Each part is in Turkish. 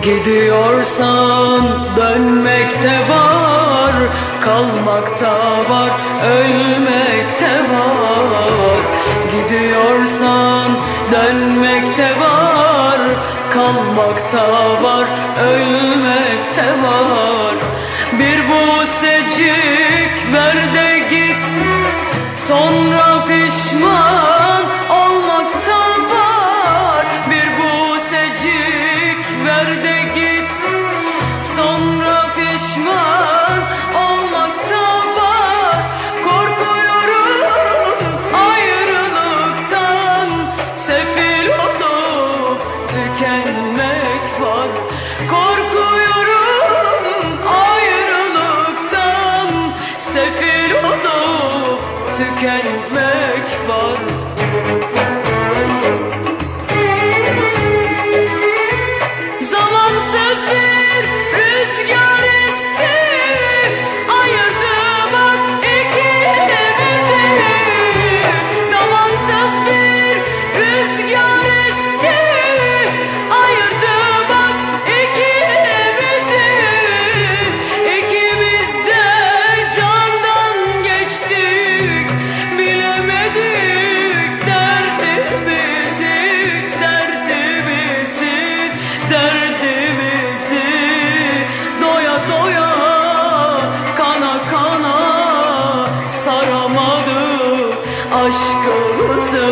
Gidiyorsan dönmekte var, kalmakta var, ölmekte var. Gidiyorsan dönmekte var, kalmakta var, ölmekte var. Bir busecik ver de git, sonra pişman olmakta var. Bir busecik ver de git, sonra pişman olmakta var. Korkuyorum ayrılıktan, sefil olup tükenmek var. Korkuyorum ayrılıktan, sefil olup tükenmek var. Zamansız bir rüzgar esti, ayırdı bak ikimizi. Zamansız bir rüzgar esti, ayırdı bak ikimizi. İkimiz de candan geçtik, bilemedik derdimizi, derdimizi, derdimizi. Doya doya, kana kana saramadık aşkımızı,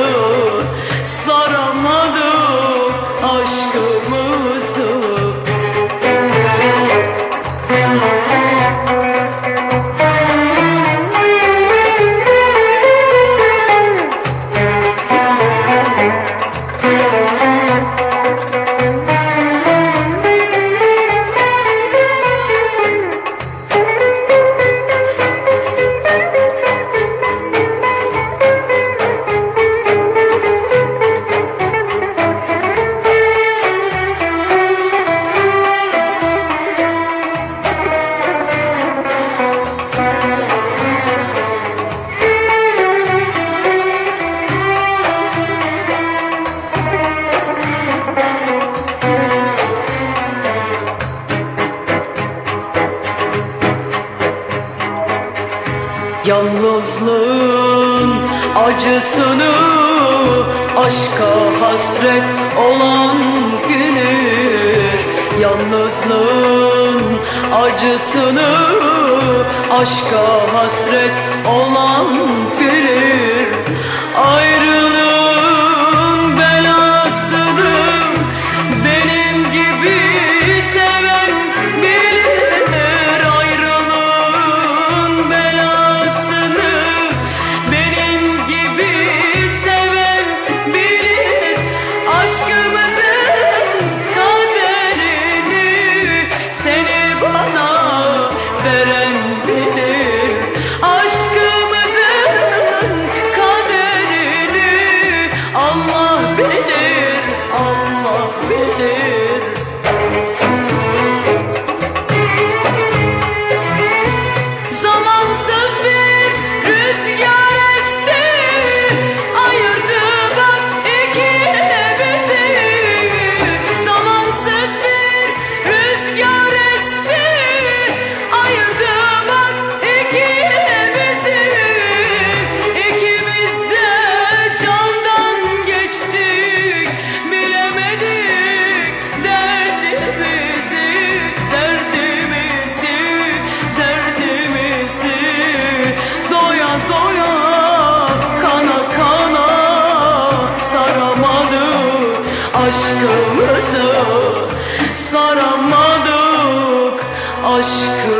saramadık aşkımızı. Yalnızlığın acısını aşka hasret olan bilir. Yalnızlığın acısını aşka hasret olan bilir. Ayrılığın belasını benim gibi seven bilir. Ayrılığın belasını benim gibi seven bilir. Aşkımızın kaderini seni bana veren bilir. Aşkımızın kaderini Allah bilir, Allah bilir. Zamansız bir rüzgar esti, ayırdı bak ikimizi. Zamansız bir rüzgar esti, ayırdı bak ikimizi. İkimiz de candan geçtik, bilemedik derdimizi, derdimizi, derdimizi. Doya doya, kana kana saramadık aşkımızı, saramadık aşkımızı.